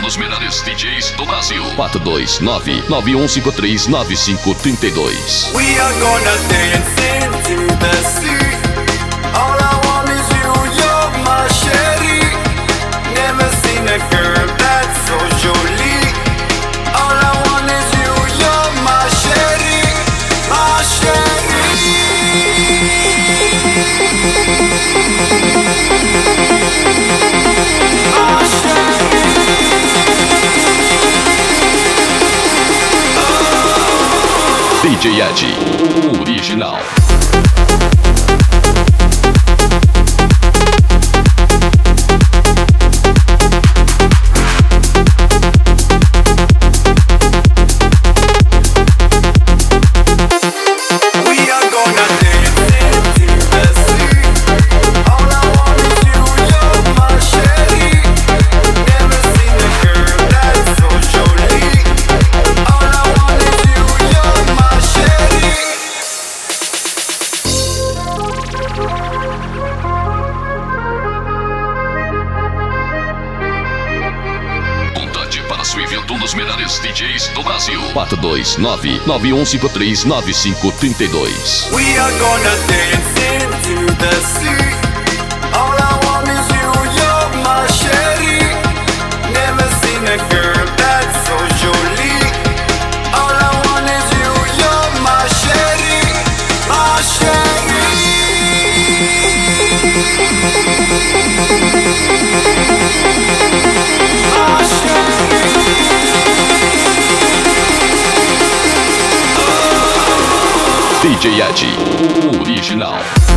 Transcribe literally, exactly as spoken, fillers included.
dos melhores D Js do Brasil. quatro dois nove, nove um cinco três, nove cinco três dois. We are gonna dance into the sea. All I want is you, you're my sherry. Never seen a girl that's so jolie. All I want is you, you're my sherry, my sherry. My sherry. D J Ed, o original. Sua evento um dos melhores D Js do Brasil. quatro dois nove, nove um cinco três, nove cinco três dois. We are gonna dance into the sea. All I want is you, you're my sherry. Never seen a girl that's so jolie. All I want is you, you're my sherry, my sherry. My sherry. D J Ed, o original.